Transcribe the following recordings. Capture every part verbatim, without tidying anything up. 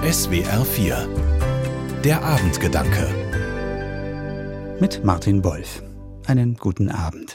S W R vier. Der Abendgedanke. Mit Martin Wolf. Einen guten Abend.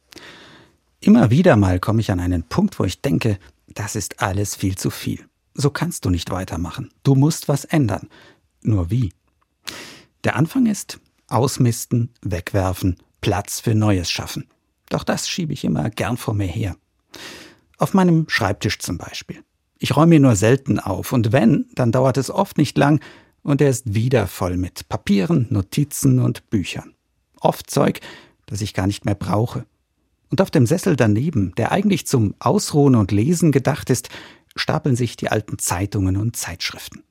Immer wieder mal komme ich an einen Punkt, wo ich denke, das ist alles viel zu viel. So kannst du nicht weitermachen. Du musst was ändern. Nur wie? Der Anfang ist ausmisten, wegwerfen, Platz für Neues schaffen. Doch das schiebe ich immer gern vor mir her. Auf meinem Schreibtisch zum Beispiel. Ich räume ihn nur selten auf und wenn, dann dauert es oft nicht lang und er ist wieder voll mit Papieren, Notizen und Büchern. Oft Zeug, das ich gar nicht mehr brauche. Und auf dem Sessel daneben, der eigentlich zum Ausruhen und Lesen gedacht ist, stapeln sich die alten Zeitungen und Zeitschriften.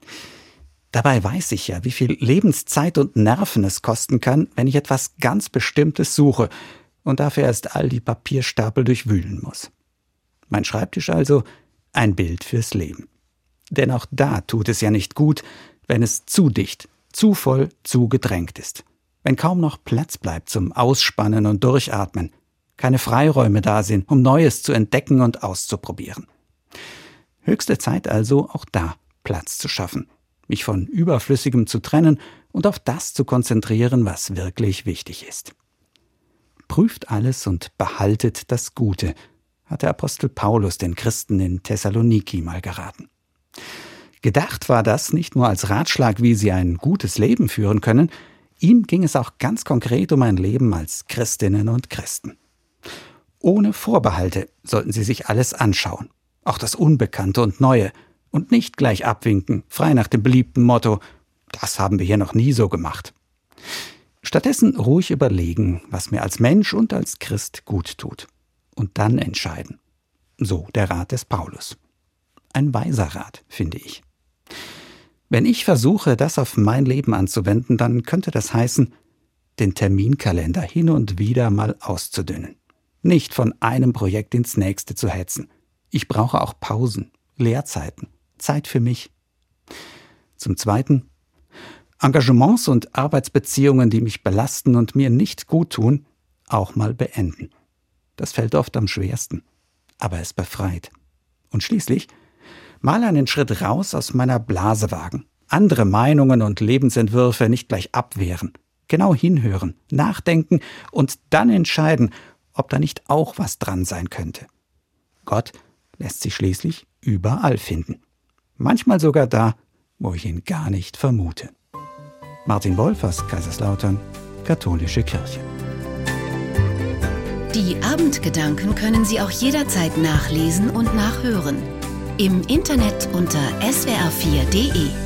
Dabei weiß ich ja, wie viel Lebenszeit und Nerven es kosten kann, wenn ich etwas ganz Bestimmtes suche und dafür erst all die Papierstapel durchwühlen muss. Mein Schreibtisch also ein Bild fürs Leben. Denn auch da tut es ja nicht gut, wenn es zu dicht, zu voll, zu gedrängt ist. Wenn kaum noch Platz bleibt zum Ausspannen und Durchatmen, keine Freiräume da sind, um Neues zu entdecken und auszuprobieren. Höchste Zeit also, auch da Platz zu schaffen, mich von Überflüssigem zu trennen und auf das zu konzentrieren, was wirklich wichtig ist. Prüft alles und behaltet das Gute, hat der Apostel Paulus den Christen in Thessaloniki mal geraten. Gedacht war das nicht nur als Ratschlag, wie sie ein gutes Leben führen können, ihm ging es auch ganz konkret um ein Leben als Christinnen und Christen. Ohne Vorbehalte sollten sie sich alles anschauen, auch das Unbekannte und Neue, und nicht gleich abwinken, frei nach dem beliebten Motto, das haben wir hier noch nie so gemacht. Stattdessen ruhig überlegen, was mir als Mensch und als Christ gut tut. Und dann entscheiden. So der Rat des Paulus. Ein weiser Rat, finde ich. Wenn ich versuche, das auf mein Leben anzuwenden, dann könnte das heißen, den Terminkalender hin und wieder mal auszudünnen. Nicht von einem Projekt ins nächste zu hetzen. Ich brauche auch Pausen, Leerzeiten, Zeit für mich. Zum Zweiten, Engagements und Arbeitsbeziehungen, die mich belasten und mir nicht gut tun, auch mal beenden. Das fällt oft am schwersten, aber es befreit. Und schließlich mal einen Schritt raus aus meiner Blase wagen, andere Meinungen und Lebensentwürfe nicht gleich abwehren, genau hinhören, nachdenken und dann entscheiden, ob da nicht auch was dran sein könnte. Gott lässt sich schließlich überall finden. Manchmal sogar da, wo ich ihn gar nicht vermute. Martin Wolf aus Kaiserslautern, Katholische Kirche. Die Abendgedanken können Sie auch jederzeit nachlesen und nachhören. Im Internet unter s w r vier punkt d e.